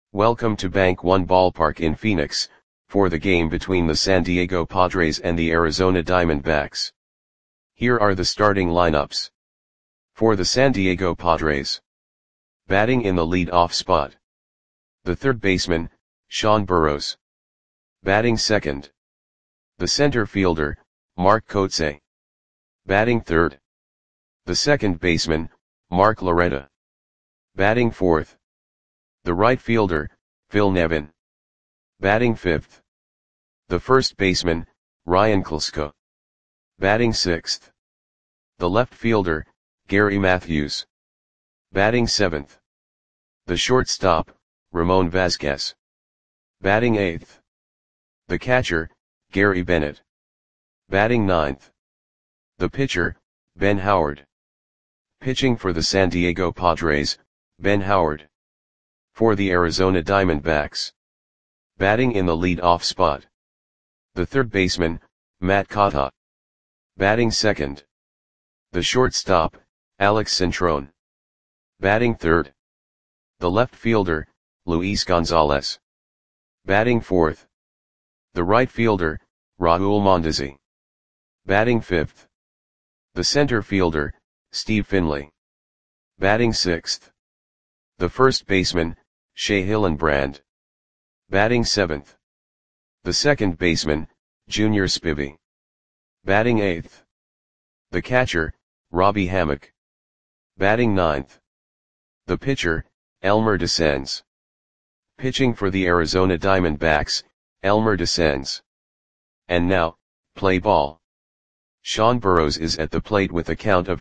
Welcome to Bank One Ballpark in Phoenix, for the game between the San Diego Padres and the Arizona Diamondbacks. Here are the starting lineups. For the San Diego Padres. Batting in the lead-off spot. The third baseman, Sean Burroughs. Batting second. The center fielder, Mark Kotsay. Batting third. The second baseman, Mark Loretta. Batting fourth. The right fielder, Phil Nevin. Batting fifth. The first baseman, Ryan Klesko. Batting sixth. The left fielder, Gary Matthews. Batting seventh. The shortstop, Ramon Vazquez. Batting eighth. The catcher, Gary Bennett. Batting ninth. The pitcher, Ben Howard. Pitching for the San Diego Padres, Ben Howard. For the Arizona Diamondbacks. Batting in the lead-off spot. The third baseman, Matt Cotta. Batting second. The shortstop, Alex Centrone. Batting third. The left fielder, Luis Gonzalez. Batting fourth. The right fielder, Raul Mondesi. Batting fifth. The center fielder, Steve Finley. Batting sixth. The first baseman, Shea Hillenbrand. Batting seventh. The second baseman, Junior Spivey. Batting eighth. The catcher, Robbie Hammock. Batting ninth. The pitcher, Elmer Descens. Pitching for the Arizona Diamondbacks, Elmer Descens. And now, play ball. Sean Burroughs is at the plate with a count of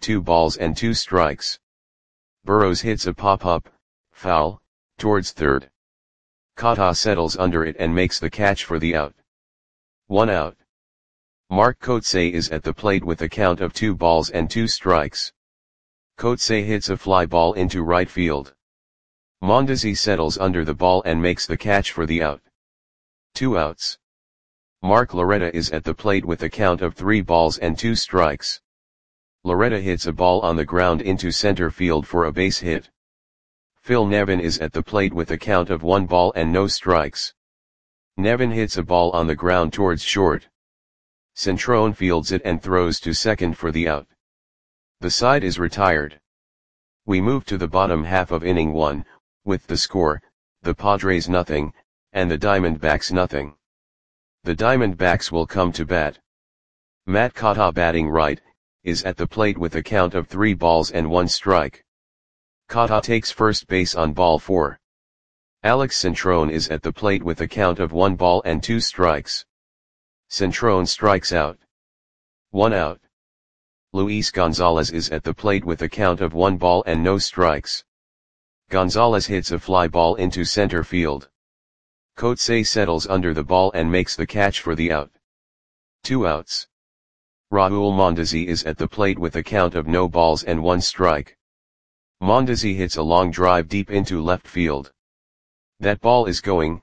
2-2. Burroughs hits a pop-up, foul, towards third. Cotta settles under it and makes the catch for the out. 1 out. Mark Kotsay is at the plate with a count of 2-2. Kotsay hits a fly ball into right field. Mondesi settles under the ball and makes the catch for the out. 2 outs. Mark Loretta is at the plate with a count of 3-2. Loretta hits a ball on the ground into center field for a base hit. Phil Nevin is at the plate with a count of 1-0. Nevin hits a ball on the ground towards short. Centrone fields it and throws to second for the out. The side is retired. We move to the bottom half of inning 1, with the score, the Padres 0, and the Diamondbacks 0. The Diamondbacks will come to bat. Matt Cotta batting right, is at the plate with a count of 3-1. Cotta takes first base on ball 4. Alex Centrone is at the plate with a count of 1-2. Centrone strikes out. 1 out. Luis Gonzalez is at the plate with a count of 1-0. Gonzalez hits a fly ball into center field. Kotsay settles under the ball and makes the catch for the out. 2 outs. Raul Mondesi is at the plate with a count of 0-1. Mondesi hits a long drive deep into left field. That ball is gone.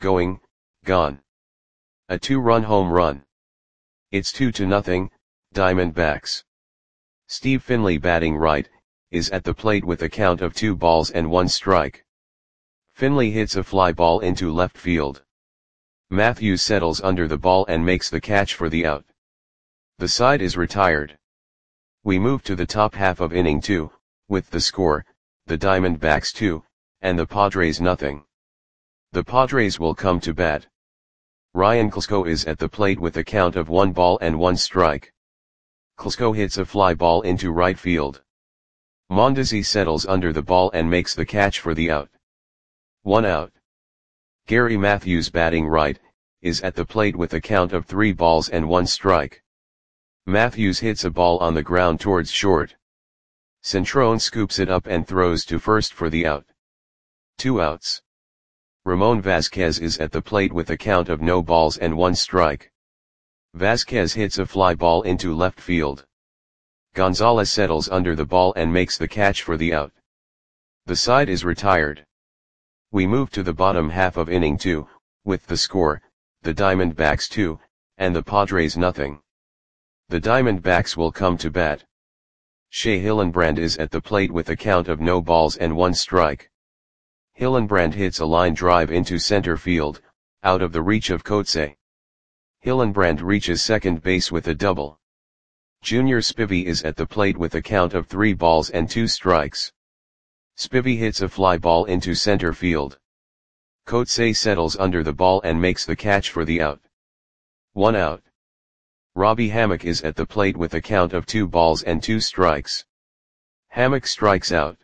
A 2-run home run. It's 2-0, Diamondbacks. Steve Finley batting right, is at the plate with a count of 2-1. Finley hits a fly ball into left field. Matthews settles under the ball and makes the catch for the out. The side is retired. We move to the top half of inning 2, with the score, the Diamondbacks 2, and the Padres 0. The Padres will come to bat. Ryan Klesko is at the plate with a count of 1-1. Klesko hits a fly ball into right field. Mondesi settles under the ball and makes the catch for the out. 1 out. Gary Matthews batting right, is at the plate with a count of 3-1. Matthews hits a ball on the ground towards short. Centrone scoops it up and throws to first for the out. 2 outs. Ramon Vazquez is at the plate with a count of 0-1. Vazquez hits a fly ball into left field. Gonzalez settles under the ball and makes the catch for the out. The side is retired. We move to the bottom half of inning 2, with the score, the Diamondbacks 2, and the Padres 0. The Diamondbacks will come to bat. Shea Hillenbrand is at the plate with a count of 0-1. Hillenbrand hits a line drive into center field, out of the reach of Coetzee. Hillenbrand reaches second base with a double. Junior Spivey is at the plate with a count of 3 balls and 2 strikes. Spivey hits a fly ball into center field. Coetzee settles under the ball and makes the catch for the out. 1 out. Robbie Hammock is at the plate with a count of 2 balls and 2 strikes. Hammock strikes out.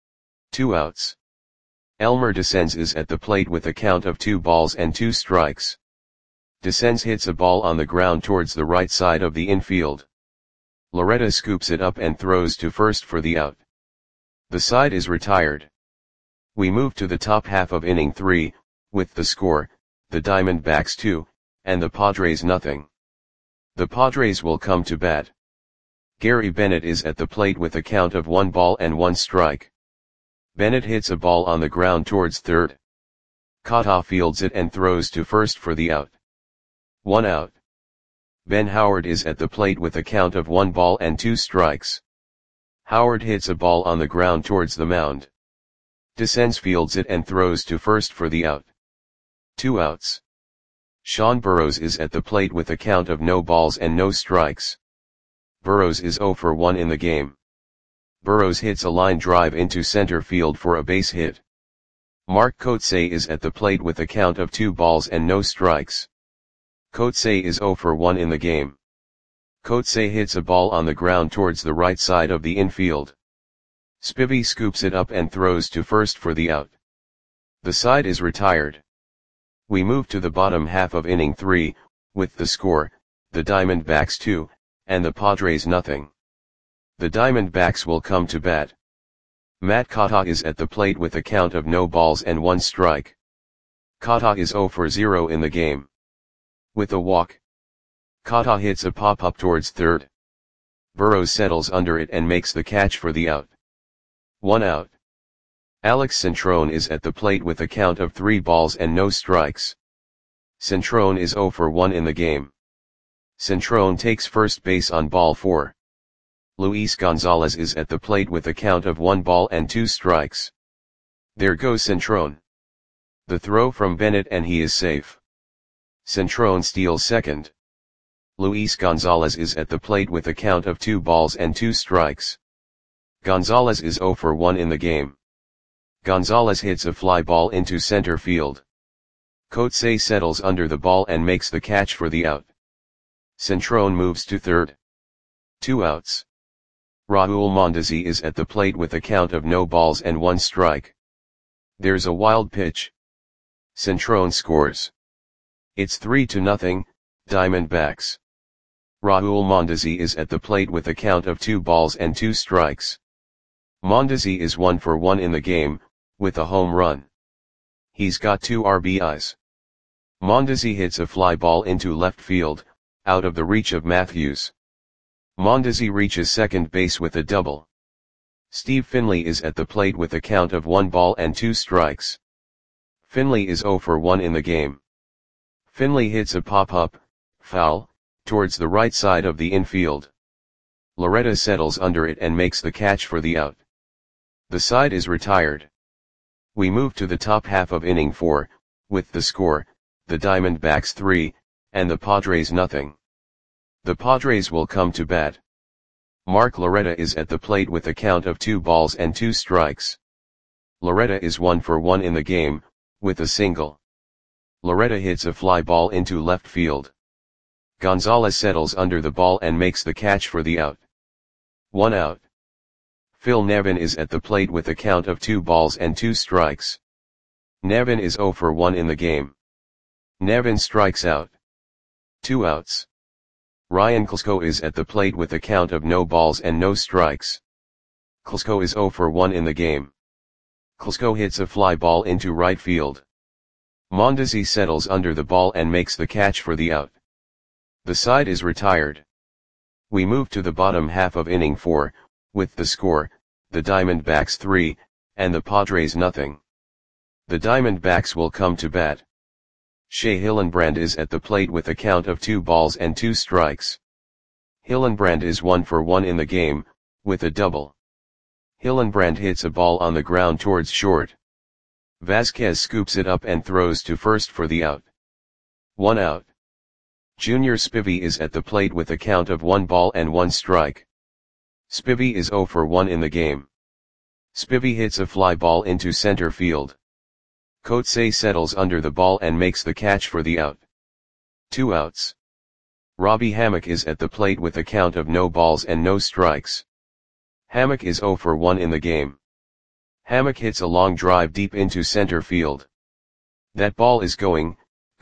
2 outs. Elmer Descends is at the plate with a count of 2 balls and 2 strikes. Descends hits a ball on the ground towards the right side of the infield. Loretta scoops it up and throws to first for the out. The side is retired. We move to the top half of inning 3, with the score, the Diamondbacks 2, and the Padres nothing. The Padres will come to bat. Gary Bennett is at the plate with a count of 1 ball and 1 strike. Bennett hits a ball on the ground towards third. Cotta fields it and throws to first for the out. 1 out. Ben Howard is at the plate with a count of 1 ball and 2 strikes. Howard hits a ball on the ground towards the mound. Descends fields it and throws to first for the out. 2 outs. Sean Burrows is at the plate with a count of no balls and no strikes. Burrows is 0 for 1 in the game. Burrows hits a line drive into center field for a base hit. Mark Coetzee is at the plate with a count of 2 balls and no strikes. Coetzee is 0 for 1 in the game. Coetzee hits a ball on the ground towards the right side of the infield. Spivey scoops it up and throws to first for the out. The side is retired. We move to the bottom half of inning 3, with the score, the Diamondbacks 2, and the Padres nothing. The Diamondbacks will come to bat. Matt Cotta is at the plate with a count of no balls and 1 strike. Cotta is 0 for 0 in the game. With a walk, Cotta hits a pop-up towards third. Burrows settles under it and makes the catch for the out. 1 out. Alex Centrone is at the plate with a count of 3 balls and no strikes. Centrone is 0 for 1 in the game. Centrone takes first base on ball 4. Luis Gonzalez is at the plate with a count of 1 ball and 2 strikes. There goes Centrone. The throw from Bennett and he is safe. Centrone steals second. Luis Gonzalez is at the plate with a count of 2 balls and 2 strikes. Gonzalez is 0 for 1 in the game. Gonzalez hits a fly ball into center field. Coetzee settles under the ball and makes the catch for the out. Centrone moves to third. 2 outs. Raul Mondesi is at the plate with a count of no balls and 1 strike. There's a wild pitch. Centrone scores. It's 3-0, Diamondbacks. Raul Mondesi is at the plate with a count of 2 balls and 2 strikes. Mondesi is 1 for 1 in the game, with a home run. He's got 2 RBIs. Mondesi hits a fly ball into left field, out of the reach of Matthews. Mondesi reaches second base with a double. Steve Finley is at the plate with a count of 1 ball and 2 strikes. Finley is 0 for 1 in the game. Finley hits a pop-up, foul, towards the right side of the infield. Loretta settles under it and makes the catch for the out. The side is retired. We move to the top half of inning 4, with the score, the Diamondbacks 3, and the Padres nothing. The Padres will come to bat. Mark Loretta is at the plate with a count of 2 balls and 2 strikes. Loretta is 1 for 1 in the game, with a single. Loretta hits a fly ball into left field. Gonzalez settles under the ball and makes the catch for the out. 1 out. Phil Nevin is at the plate with a count of 2 balls and 2 strikes. Nevin is 0 for 1 in the game. Nevin strikes out. 2 outs. Ryan Klesko is at the plate with a count of no balls and no strikes. Klesko is 0 for 1 in the game. Klesko hits a fly ball into right field. Mondesi settles under the ball and makes the catch for the out. The side is retired. We move to the bottom half of inning 4, with the score, the Diamondbacks 3, and the Padres nothing. The Diamondbacks will come to bat. Shea Hillenbrand is at the plate with a count of 2 balls and 2 strikes. Hillenbrand is 1 for 1 in the game, with a double. Hillenbrand hits a ball on the ground towards short. Vasquez scoops it up and throws to first for the out. 1 out. Junior Spivey is at the plate with a count of 1 ball and 1 strike. Spivey is 0 for 1 in the game. Spivey hits a fly ball into center field. Coetzee settles under the ball and makes the catch for the out. 2 outs. Robbie Hammock is at the plate with a count of no balls and no strikes. Hammock is 0 for 1 in the game. Hammock hits a long drive deep into center field. That ball is gone.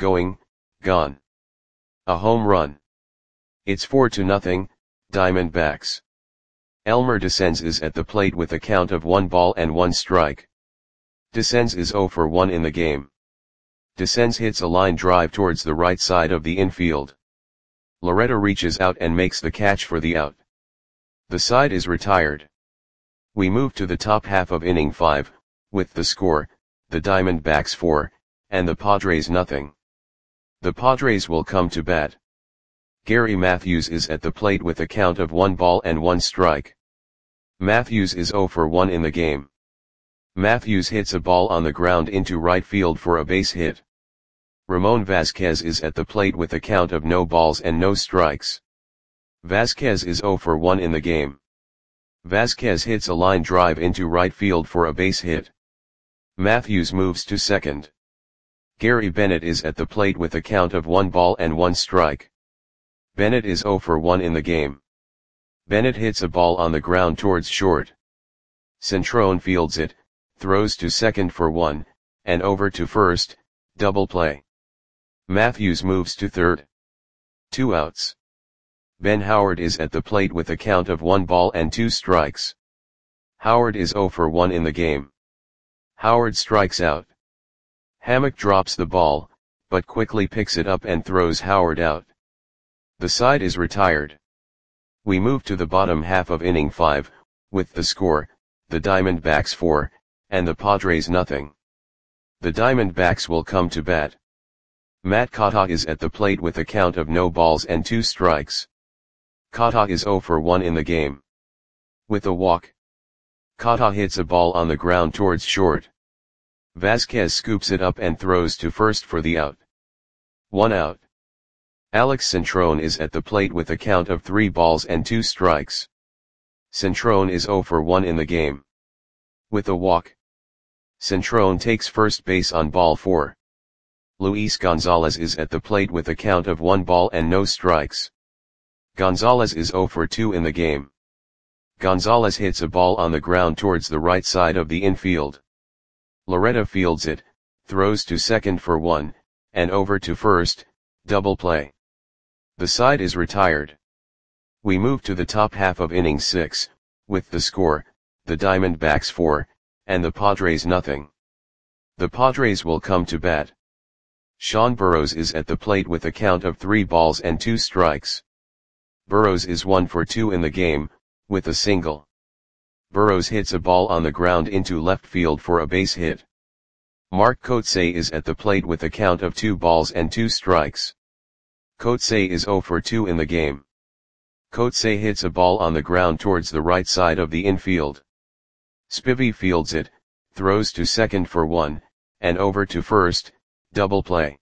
A home run. It's 4-0, Diamondbacks. Elmer Descens is at the plate with a count of 1 ball and 1 strike. Descens is 0 for 1 in the game. Descens hits a line drive towards the right side of the infield. Loretta reaches out and makes the catch for the out. The side is retired. We move to the top half of inning 5, with the score, the Diamondbacks 4, and the Padres nothing. The Padres will come to bat. Gary Matthews is at the plate with a count of 1 ball and 1 strike. Matthews is 0 for 1 in the game. Matthews hits a ball on the ground into right field for a base hit. Ramon Vasquez is at the plate with a count of no balls and no strikes. Vasquez is 0 for 1 in the game. Vasquez hits a line drive into right field for a base hit. Matthews moves to second. Gary Bennett is at the plate with a count of 1 ball and 1 strike. Bennett is 0 for 1 in the game. Bennett hits a ball on the ground towards short. Centrone fields it, throws to second for 1, and over to first, double play. Matthews moves to third. 2 outs. Ben Howard is at the plate with a count of 1 ball and 2 strikes. Howard is 0 for 1 in the game. Howard strikes out. Hammock drops the ball, but quickly picks it up and throws Howard out. The side is retired. We move to the bottom half of inning 5, with the score, the Diamondbacks 4, and the Padres nothing. The Diamondbacks will come to bat. Matt Kata is at the plate with a count of no balls and 2 strikes. Kata is 0 for 1 in the game. With a walk. Kata hits a ball on the ground towards short. Vasquez scoops it up and throws to first for the out. 1 out. Alex Centrone is at the plate with a count of 3 balls and 2 strikes. Centrone is 0 for 1 in the game. With a walk. Centrone takes first base on ball 4. Luis Gonzalez is at the plate with a count of 1 ball and no strikes. Gonzalez is 0 for 2 in the game. Gonzalez hits a ball on the ground towards the right side of the infield. Loretta fields it, throws to second for 1, and over to first, double play. The side is retired. We move to the top half of inning 6, with the score, the Diamondbacks 4, and the Padres nothing. The Padres will come to bat. Sean Burrows is at the plate with a count of 3 balls and 2 strikes. Burrows is 1 for 2 in the game, with a single. Burrows hits a ball on the ground into left field for a base hit. Mark Coetzee is at the plate with a count of 2 balls and 2 strikes. Coetzee is 0 for 2 in the game. Coetzee hits a ball on the ground towards the right side of the infield. Spivey fields it, throws to second for 1, and over to first, double play.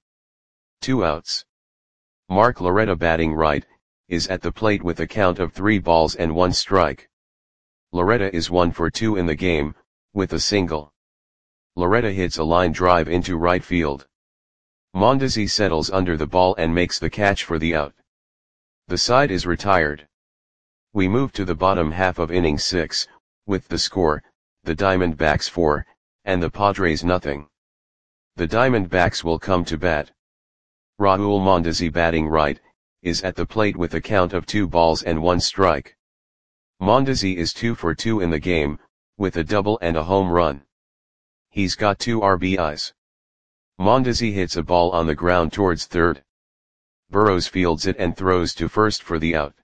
2 outs. Mark Loretta batting right, is at the plate with a count of 3 balls and 1 strike. Loretta is 1 for 2 in the game, with a single. Loretta hits a line drive into right field. Mondesi settles under the ball and makes the catch for the out. The side is retired. We move to the bottom half of inning 6, with the score, the Diamondbacks 4, and the Padres nothing. The Diamondbacks will come to bat. Raul Mondesi batting right, is at the plate with a count of 2 balls and 1 strike. Mondesi is 2 for 2 in the game, with a double and a home run. He's got 2 RBIs. Mondesi hits a ball on the ground towards third. Burrows fields it and throws to first for the out.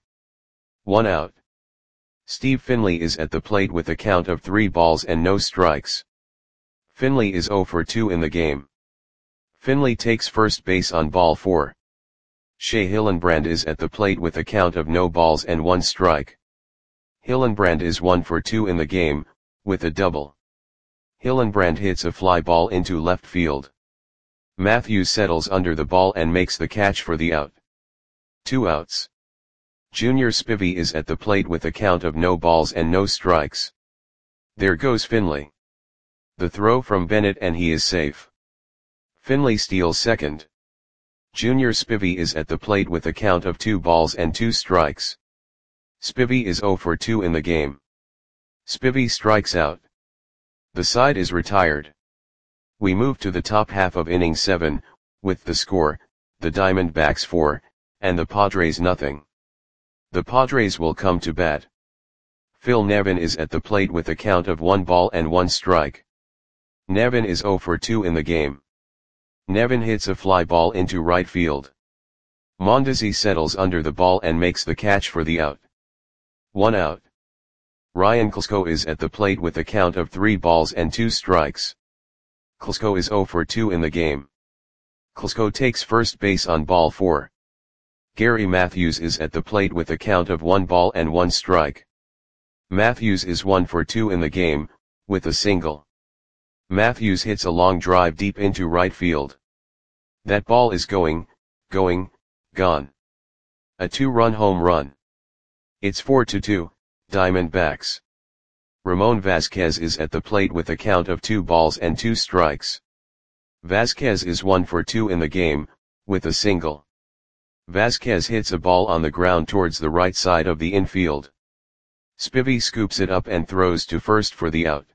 1 out. Steve Finley is at the plate with a count of 3 balls and no strikes. Finley is 0 for 2 in the game. Finley takes first base on ball 4. Shea Hillenbrand is at the plate with a count of no balls and 1 strike. Hillenbrand is 1 for 2 in the game, with a double. Hillenbrand hits a fly ball into left field. Matthews settles under the ball and makes the catch for the out. 2 outs. Junior Spivey is at the plate with a count of no balls and no strikes. There goes Finley. The throw from Bennett and he is safe. Finley steals second. Junior Spivey is at the plate with a count of 2 balls and 2 strikes. Spivey is 0 for 2 in the game. Spivey strikes out. The side is retired. We move to the top half of inning 7, with the score, the Diamondbacks 4, and the Padres nothing. The Padres will come to bat. Phil Nevin is at the plate with a count of 1 ball and 1 strike. Nevin is 0 for 2 in the game. Nevin hits a fly ball into right field. Mondesi settles under the ball and makes the catch for the out. 1 out. Ryan Klesko is at the plate with a count of 3 balls and 2 strikes. Klesko is 0 for 2 in the game. Klesko takes first base on ball 4. Gary Matthews is at the plate with a count of 1 ball and 1 strike. Matthews is 1 for 2 in the game, with a single. Matthews hits a long drive deep into right field. That ball is gone. A 2-run home run. It's 4-2, Diamondbacks. Ramon Vasquez is at the plate with a count of 2 balls and 2 strikes. Vasquez is 1 for 2 in the game, with a single. Vasquez hits a ball on the ground towards the right side of the infield. Spivey scoops it up and throws to first for the out.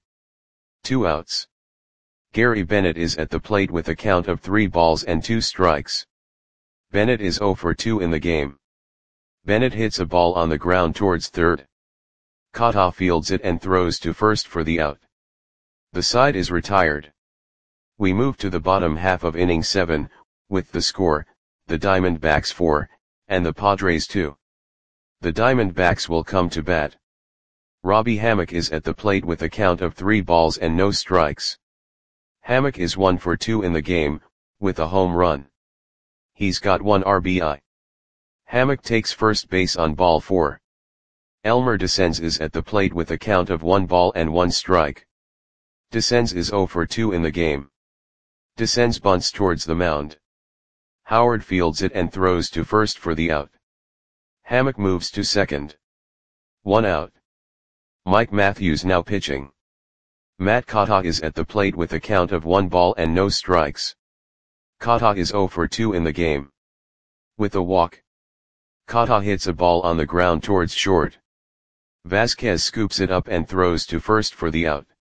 2 outs. Gary Bennett is at the plate with a count of 3 balls and 2 strikes. Bennett is 0 for 2 in the game. Bennett hits a ball on the ground towards third. Kata fields it and throws to first for the out. The side is retired. We move to the bottom half of inning 7, with the score, the Diamondbacks 4, and the Padres 2. The Diamondbacks will come to bat. Robbie Hammock is at the plate with a count of 3 balls and no strikes. Hammock is 1 for 2 in the game, with a home run. He's got 1 RBI. Hammock takes first base on ball 4. Elmer Descends is at the plate with a count of 1 ball and 1 strike. Descends is 0 for 2 in the game. Descends bunts towards the mound. Howard fields it and throws to first for the out. Hammock moves to second. 1 out. Mike Matthews now pitching. Matt Kata is at the plate with a count of 1 ball and no strikes. Kata is 0 for 2 in the game. With a walk. Kata hits a ball on the ground towards short. Vasquez scoops it up and throws to first for the out.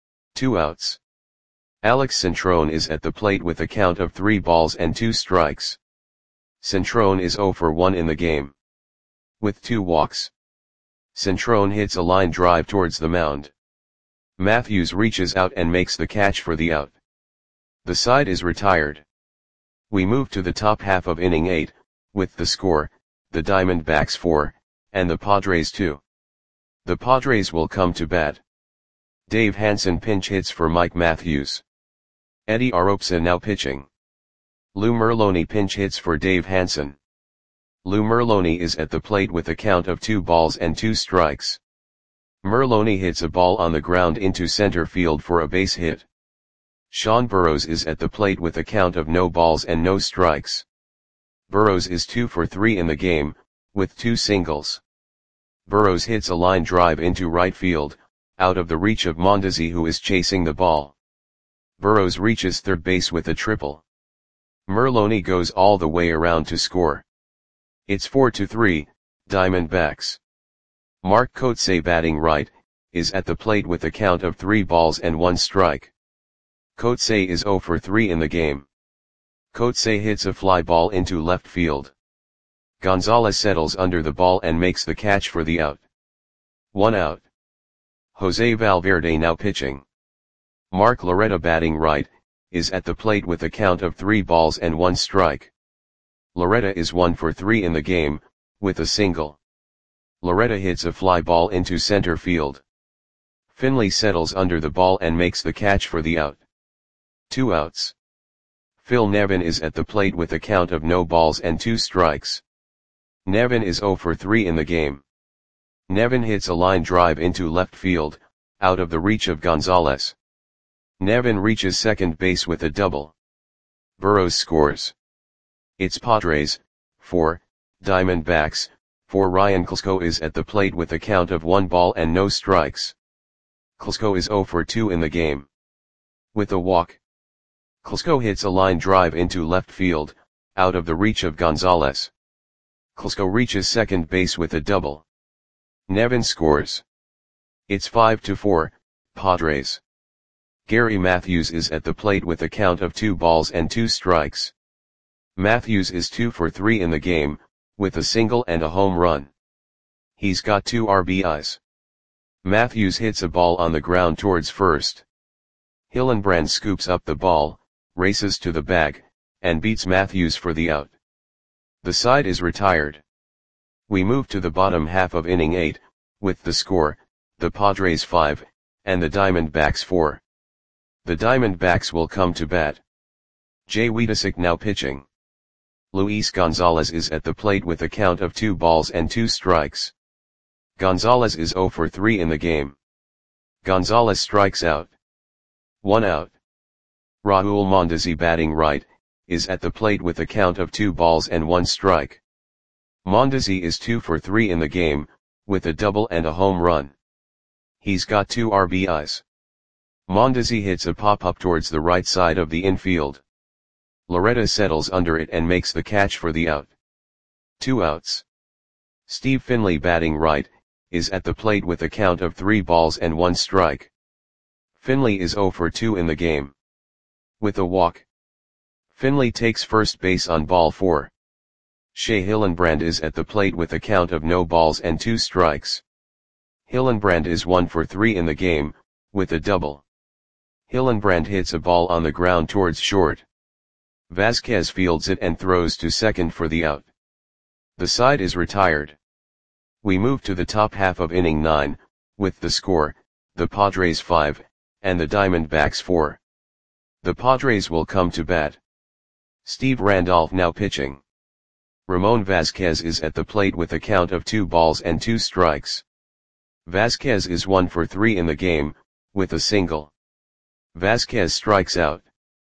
2 outs. Alex Centrone is at the plate with a count of 3 balls and 2 strikes. Centrone is 0 for 1 in the game. With 2 walks. Centrone hits a line drive towards the mound. Matthews reaches out and makes the catch for the out. The side is retired. We move to the top half of inning 8, with the score, the Diamondbacks 4, and the Padres 2. The Padres will come to bat. Dave Hansen pinch hits for Mike Matthews. Eddie Aropsa now pitching. Lou Merloni pinch hits for Dave Hansen. Lou Merloni is at the plate with a count of 2 balls and 2 strikes. Merloni hits a ball on the ground into center field for a base hit. Sean Burrows is at the plate with a count of no balls and no strikes. Burrows is 2 for 3 in the game, with 2 singles. Burrows hits a line drive into right field, out of the reach of Mondesi who is chasing the ball. Burrows reaches third base with a triple. Merloni goes all the way around to score. It's 4-3, Diamondbacks. Mark Kotsay batting right, is at the plate with a count of 3 balls and 1 strike. Kotsay is 0 for 3 in the game. Kotsay hits a fly ball into left field. Gonzalez settles under the ball and makes the catch for the out. 1 out. Jose Valverde now pitching. Mark Loretta batting right, is at the plate with a count of 3 balls and 1 strike. Loretta is 1 for 3 in the game, with a single. Loretta hits a fly ball into center field. Finley settles under the ball and makes the catch for the out. 2 outs. Phil Nevin is at the plate with a count of no balls and 2 strikes. Nevin is 0 for 3 in the game. Nevin hits a line drive into left field, out of the reach of Gonzalez. Nevin reaches second base with a double. Burrows scores. It's Padres, 4, Diamondbacks, 4. Ryan Klesko is at the plate with a count of 1 ball and no strikes. Klesko is 0 for 2 in the game. With a walk. Klesko hits a line drive into left field, out of the reach of Gonzalez. Klesko reaches second base with a double. Nevin scores. It's 5-4, Padres. Gary Matthews is at the plate with a count of 2 balls and 2 strikes. Matthews is 2 for 3 in the game, with a single and a home run. He's got 2 RBIs. Matthews hits a ball on the ground towards first. Hillenbrand scoops up the ball, races to the bag, and beats Matthews for the out. The side is retired. We move to the bottom half of inning 8, with the score, the Padres 5, and the Diamondbacks 4. The Diamondbacks will come to bat. Jay Wiedesick now pitching. Luis Gonzalez is at the plate with a count of 2 balls and 2 strikes. Gonzalez is 0 for 3 in the game. Gonzalez strikes out. 1 out. Raul Mondesi batting right, is at the plate with a count of 2 balls and 1 strike. Mondesi is 2 for 3 in the game, with a double and a home run. He's got 2 RBIs. Mondesi hits a pop-up towards the right side of the infield. Loretta settles under it and makes the catch for the out. 2 outs. Steve Finley batting right, is at the plate with a count of 3 balls and 1 strike. Finley is 0 for 2 in the game. With a walk. Finley takes first base on ball 4. Shea Hillenbrand is at the plate with a count of no balls and 2 strikes. Hillenbrand is 1 for 3 in the game, with a double. Hillenbrand hits a ball on the ground towards short. Vasquez fields it and throws to second for the out. The side is retired. We move to the top half of inning 9, with the score, the Padres 5, and the Diamondbacks 4. The Padres will come to bat. Steve Randolph now pitching. Ramon Vasquez is at the plate with a count of 2 balls and 2 strikes. Vasquez is 1 for 3 in the game, with a single. Vasquez strikes out.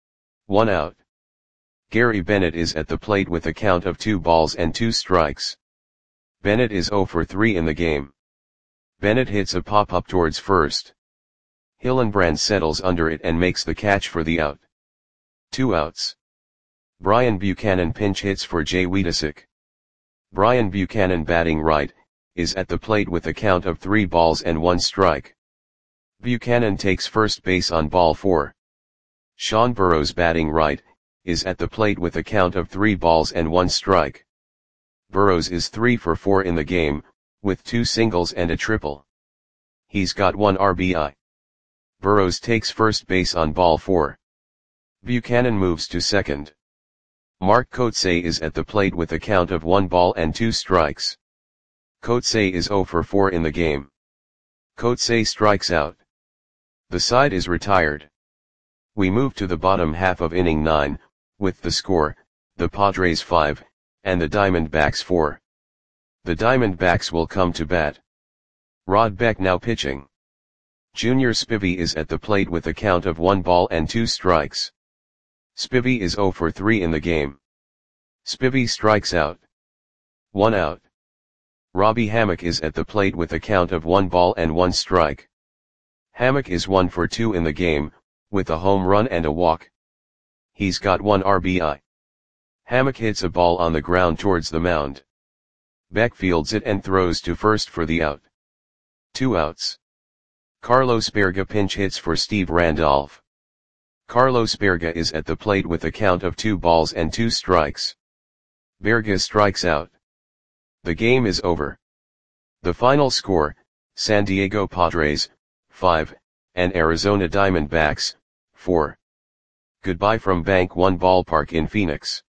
1 out. Gary Bennett is at the plate with a count of 2 balls and 2 strikes. Bennett is 0 for 3 in the game. Bennett hits a pop-up towards first. Hillenbrand settles under it and makes the catch for the out. 2 outs. Brian Buchanan pinch hits for Jay Wiedesick. Brian Buchanan batting right, is at the plate with a count of 3 balls and 1 strike. Buchanan takes first base on ball 4. Sean Burrows batting right, is at the plate with a count of 3 balls and 1 strike. Burrows is 3 for 4 in the game, with 2 singles and a triple. He's got 1 RBI. Burrows takes first base on ball 4. Buchanan moves to second. Mark Kotsay is at the plate with a count of 1 ball and 2 strikes. Kotsay is 0 for 4 in the game. Kotsay strikes out. The side is retired. We move to the bottom half of inning 9, with the score, the Padres 5, and the Diamondbacks 4. The Diamondbacks will come to bat. Rod Beck now pitching. Junior Spivey is at the plate with a count of 1 ball and 2 strikes. Spivey is 0 for 3 in the game. Spivey strikes out. 1 out. Robbie Hammock is at the plate with a count of 1 ball and 1 strike. Hammock is 1 for 2 in the game, with a home run and a walk. He's got 1 RBI. Hammock hits a ball on the ground towards the mound. Beck fields it and throws to first for the out. 2 outs. Carlos Berga pinch hits for Steve Randolph. Carlos Berga is at the plate with a count of 2 balls and 2 strikes. Berga strikes out. The game is over. The final score, San Diego Padres, 5, and Arizona Diamondbacks, 4. Goodbye from Bank One Ballpark in Phoenix.